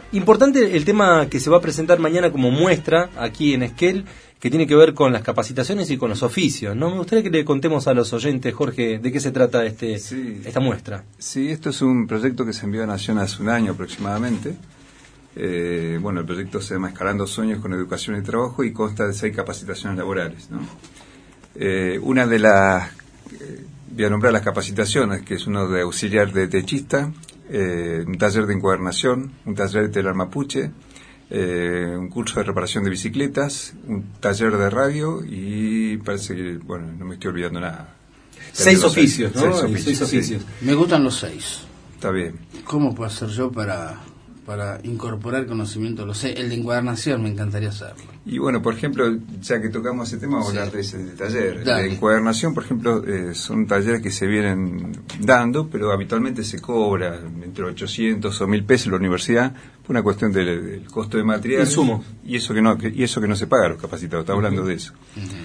Importante el tema que se va a presentar mañana como muestra aquí en Esquel, que tiene que ver con las capacitaciones y con los oficios, ¿no? Me gustaría que le contemos a los oyentes, Jorge, de qué se trata esta muestra. Sí, esto es un proyecto que se envió a Nación hace un año aproximadamente. El proyecto se llama Escalando Sueños con Educación y Trabajo y consta de 6 capacitaciones laborales, ¿no? Una de las, voy a nombrar las capacitaciones, que es uno de auxiliar de techista, un taller de encuadernación, un taller de telar mapuche, un curso de reparación de bicicletas, un taller de radio y parece que, no me estoy olvidando nada. 6 oficios, ¿no? 6 oficios. Sí. Me gustan los 6. Está bien. ¿Cómo puedo hacer yo para incorporar conocimiento? Lo sé, el de encuadernación me encantaría hacerlo. Y por ejemplo, ya que tocamos ese tema, vamos a hablar de ese taller. Dale. De encuadernación, por ejemplo, son talleres que se vienen dando, pero habitualmente se cobra entre 800 o 1000 pesos en la universidad, por una cuestión del costo de material. Insumo. Y eso que no se paga a los capacitados, está hablando de eso.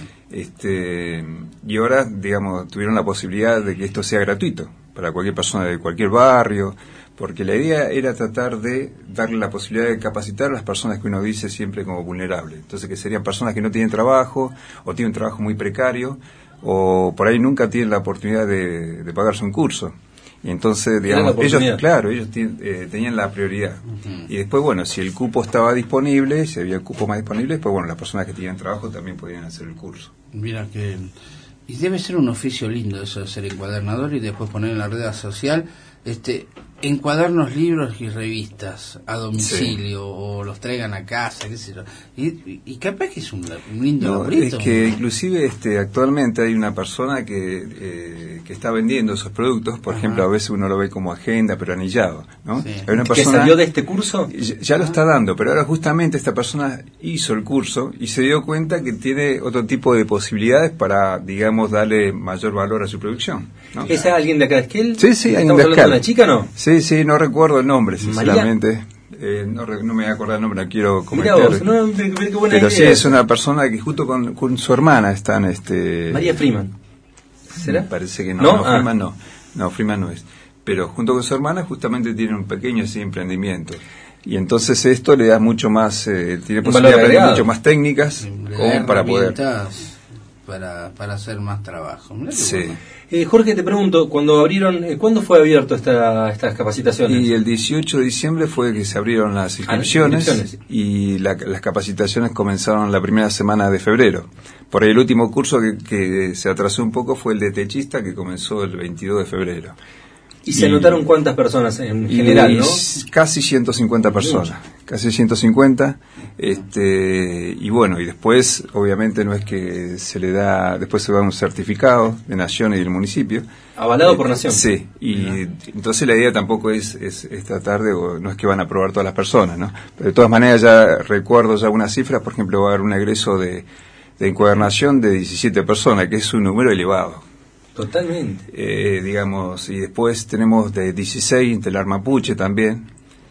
Y ahora, tuvieron la posibilidad de que esto sea gratuito para cualquier persona de cualquier barrio, porque la idea era tratar de darle la posibilidad de capacitar a las personas que uno dice siempre como vulnerables. Entonces, que serían personas que no tienen trabajo, o tienen un trabajo muy precario, o por ahí nunca tienen la oportunidad de pagarse un curso. Y entonces, ellos tenían la prioridad. Y después, si el cupo estaba disponible, si había cupo más disponible, pues las personas que tenían trabajo también podían hacer el curso. Mira que... Y debe ser un oficio lindo eso de ser encuadernador y después poner en la red social encuadernos libros y revistas a domicilio, o los traigan a casa, qué sé yo. Y capaz que es un lindo laburito. Es que inclusive actualmente hay una persona que está vendiendo esos productos, por ejemplo, a veces uno lo ve como agenda, pero anillado, ¿no? Sí. Hay una persona ¿que salió de este curso? Ya lo está dando, pero ahora justamente esta persona hizo el curso y se dio cuenta que tiene otro tipo de posibilidades para, darle mayor valor a su producción, ¿no? ¿Es alguien de acá de Esquel? Sí, alguien de Esquel. ¿Estamos hablando de una chica, no? Sí, no recuerdo el nombre, sinceramente. No me voy a acordar el nombre, no quiero comentar. Mirá vos, qué buena pero idea. sí, es una persona que justo con su hermana están... María Freeman. ¿Será? Me parece que no. ¿No? Freeman no. No, Freeman no es. Pero junto con su hermana justamente tienen un pequeño emprendimiento. Y entonces esto le da mucho más, tiene posibilidad de aprender mucho más técnicas como para poder... Para hacer más trabajo. Sí. Jorge, te pregunto, cuando abrieron, ¿cuándo fue abierto estas capacitaciones? Y el 18 de diciembre fue que se abrieron las inscripciones. Y las capacitaciones comenzaron la primera semana de febrero. Por ahí el último curso que se atrasó un poco fue el de techista, que comenzó el 22 de febrero. ¿Y se anotaron cuántas personas en general, no? Casi 150 personas. Mucho. Casi 150. Y después, obviamente, no es que se le da... Después se da un certificado de Nación y del municipio. ¿Avalado por Nación? Sí. Entonces la idea tampoco es tratar de... No es que van a aprobar todas las personas, ¿no? Pero de todas maneras ya recuerdo ya unas cifras. Por ejemplo, va a haber un egreso de encuadernación de 17 personas, que es un número elevado. Totalmente. Y después tenemos de 16 telar mapuche también.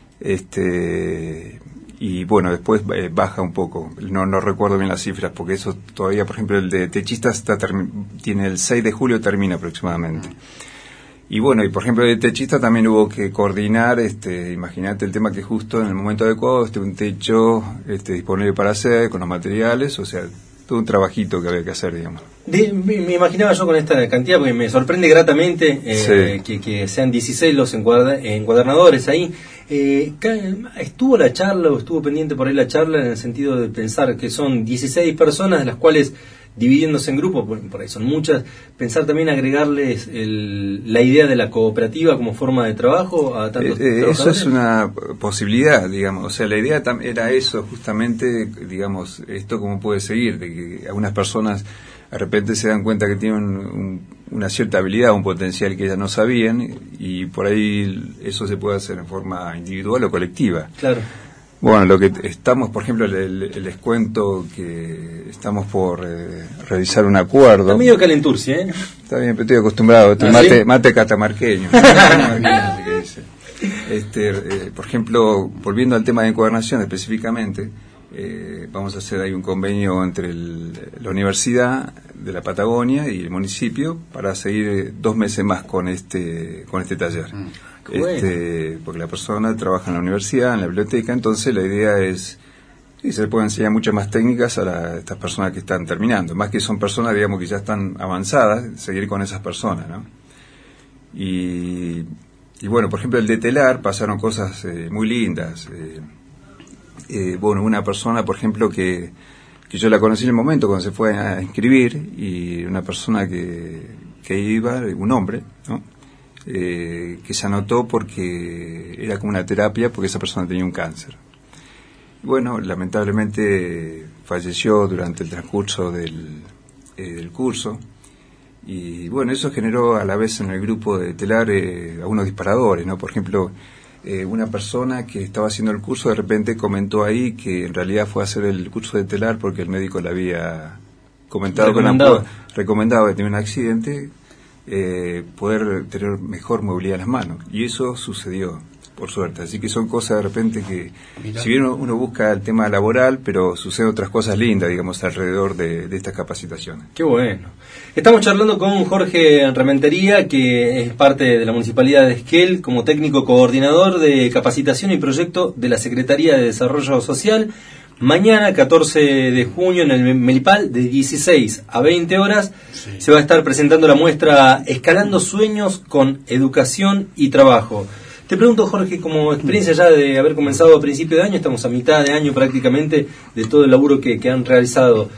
Después baja un poco. No recuerdo bien las cifras, porque eso todavía, por ejemplo, el de techistas tiene el 6 de julio, termina aproximadamente. Y por ejemplo, de techista también hubo que coordinar, imagínate el tema que justo en el momento adecuado un techo disponible para hacer, con los materiales, o sea, todo un trabajito que había que hacer, digamos. Me imaginaba yo con esta cantidad, porque me sorprende gratamente que sean 16 los encuadernadores ahí. ¿Estuvo la charla o estuvo pendiente por ahí la charla en el sentido de pensar que son 16 personas, de las cuales, dividiéndose en grupos, por ahí son muchas, pensar también agregarles la idea de la cooperativa como forma de trabajo a tantos trabajadores? Eso es una posibilidad, digamos. O sea, la idea era eso, justamente, digamos, esto cómo puede seguir, de que algunas personas de repente se dan cuenta que tienen una cierta habilidad, un potencial que ellas no sabían, y por ahí eso se puede hacer en forma individual o colectiva. Claro. Bueno, lo que estamos, por ejemplo, les cuento que estamos por realizar un acuerdo. Está medio calenturci, ¿eh? Está bien, pero estoy acostumbrado. Mate catamarqueño. Por ejemplo, volviendo al tema de encuadernación específicamente, vamos a hacer ahí un convenio entre la Universidad de la Patagonia y el municipio para seguir 2 meses más con este taller. Porque la persona trabaja en la universidad, en la biblioteca, entonces la idea es que se le pueden enseñar muchas más técnicas a estas personas que están terminando, más que son personas, digamos, que ya están avanzadas, seguir con esas personas, ¿no? Y bueno, por ejemplo, el de telar pasaron cosas muy lindas. Bueno, una persona, por ejemplo, que yo la conocí en el momento cuando se fue a inscribir, y una persona que iba, un hombre, ¿no? Que se anotó porque era como una terapia, porque esa persona tenía un cáncer. Bueno, lamentablemente falleció durante el transcurso del curso, y bueno, eso generó a la vez en el grupo de telar algunos disparadores, ¿no? Por ejemplo, una persona que estaba haciendo el curso de repente comentó ahí que en realidad fue a hacer el curso de telar porque el médico le había comentado recomendado que tenía un accidente, poder tener mejor movilidad en las manos, y eso sucedió, por suerte. Así que son cosas de repente que, mirá, si bien uno busca el tema laboral, pero suceden otras cosas lindas, digamos, alrededor de estas capacitaciones. Qué bueno. Estamos charlando con Jorge Rementería, que es parte de la Municipalidad de Esquel, como técnico coordinador de capacitación y proyecto de la Secretaría de Desarrollo Social. Mañana, 14 de junio, en el Melipal, de 16 a 20 horas, se va a estar presentando la muestra Escalando Sueños con Educación y Trabajo. Te pregunto, Jorge, como experiencia ya de haber comenzado a principio de año, estamos a mitad de año prácticamente de todo el laburo que han realizado,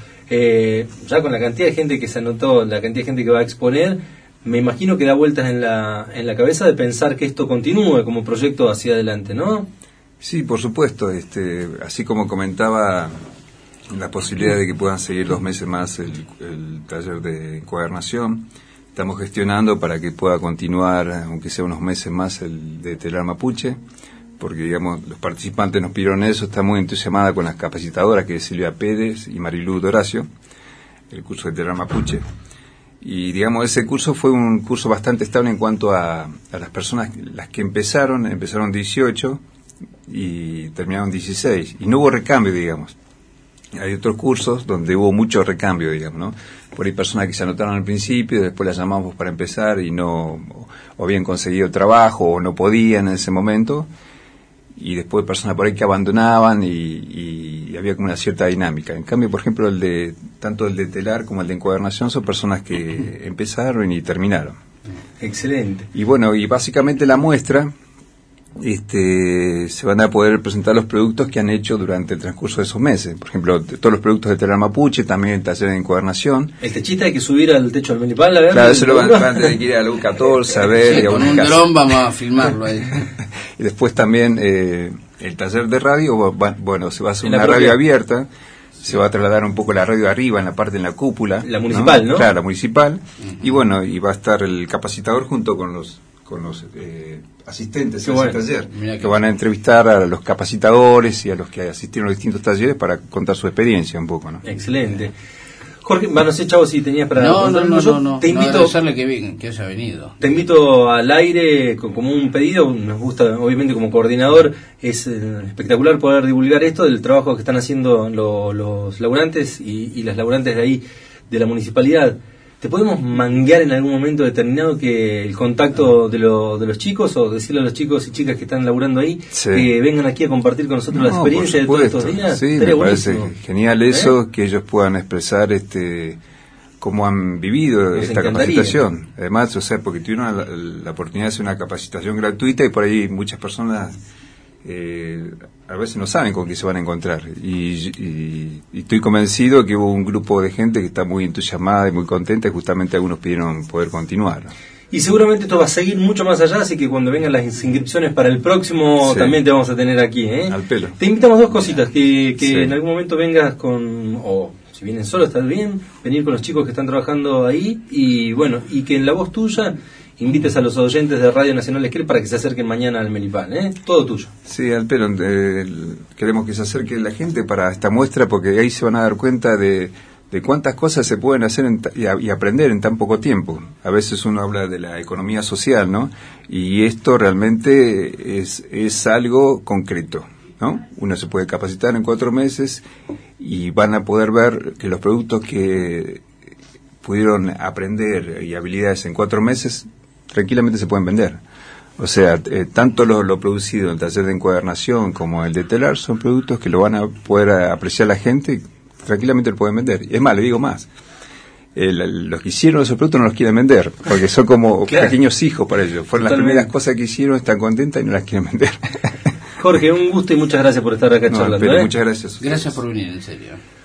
ya con la cantidad de gente que se anotó, la cantidad de gente que va a exponer, me imagino que da vueltas en la cabeza de pensar que esto continúe como proyecto hacia adelante, ¿no? Sí, por supuesto. Así como comentaba, la posibilidad de que puedan seguir 2 meses más el taller de encuadernación, estamos gestionando para que pueda continuar, aunque sea unos meses más, el de telar mapuche, porque, digamos, los participantes nos pidieron eso. Está muy entusiasmada con las capacitadoras, que es Silvia Pérez y Marilú Doracio, el curso de telar mapuche. Y, digamos, ese curso fue un curso bastante estable en cuanto a las personas, las que empezaron 18 y terminaron 16, y no hubo recambio, digamos. Hay otros cursos donde hubo mucho recambio, digamos, ¿no? Por ahí personas que se anotaron al principio, después las llamamos para empezar y no, o habían conseguido trabajo o no podían en ese momento, y después personas por ahí que abandonaban, y había como una cierta dinámica. En cambio, por ejemplo, tanto el de telar como el de encuadernación son personas que empezaron y terminaron. Excelente. Y bueno, y básicamente la muestra, se van a poder presentar los productos que han hecho durante el transcurso de esos meses. Por ejemplo, todos los productos de telar mapuche, también el taller de encuadernación. El techista hay que subir al techo del Melipal, a ver. Claro, eso lo van a tener que ir a la U14 a ver. Sí, con un dron vamos a filmarlo ahí. Y después también el taller de radio, bueno, se va a hacer una radio abierta, se va a trasladar un poco la radio arriba, en la parte, en la cúpula. La municipal, ¿no? Claro, la municipal. Y bueno, y va a estar el capacitador junto con los asistentes a ese taller, que van a entrevistar a los capacitadores y a los que asistieron a los distintos talleres para contar su experiencia un poco, ¿no? Excelente. Jorge, no sé, Chavo, si tenías para... No, te invito, agradecerle que haya venido. Te invito al aire como un pedido. Nos gusta, obviamente, como coordinador, es espectacular poder divulgar esto del trabajo que están haciendo los laburantes y las laburantes de ahí, de la municipalidad. ¿Te podemos manguear en algún momento determinado que el contacto de los chicos, o decirle a los chicos y chicas que están laburando ahí, que vengan aquí a compartir con nosotros la experiencia de todos estos días? Sí, me parece genial eso, que ellos puedan expresar cómo han vivido esta capacitación. Además, porque tuvieron la oportunidad de hacer una capacitación gratuita, y por ahí muchas personas a veces no saben con qué se van a encontrar, y estoy convencido que hubo un grupo de gente que está muy entusiasmada y muy contenta, y justamente algunos pidieron poder continuar. Y seguramente esto va a seguir mucho más allá, así que cuando vengan las inscripciones para el próximo, también te vamos a tener aquí, al pelo. Te invitamos 2 cositas, que en algún momento vengas o si vienen solo está bien, venir con los chicos que están trabajando ahí, y bueno, y que en la voz tuya invites a los oyentes de Radio Nacional Esquel para que se acerquen mañana al Melipal, todo tuyo. Sí, al pelo. Queremos que se acerque la gente para esta muestra, porque ahí se van a dar cuenta de cuántas cosas se pueden hacer y aprender en tan poco tiempo. A veces uno habla de la economía social, ¿no? Y esto realmente es algo concreto, ¿no? Uno se puede capacitar en 4 meses y van a poder ver que los productos que pudieron aprender y habilidades en 4 meses tranquilamente se pueden vender. O sea, tanto lo producido en el taller de encuadernación como el de telar son productos que lo van a poder apreciar la gente y tranquilamente lo pueden vender. Es más, le digo más. Los que hicieron esos productos no los quieren vender, porque son como pequeños hijos para ellos. Fueron las primeras cosas que hicieron, están contentas y no las quieren vender. Jorge, un gusto y muchas gracias por estar acá charlando. Pero muchas gracias. Gracias por venir, en serio.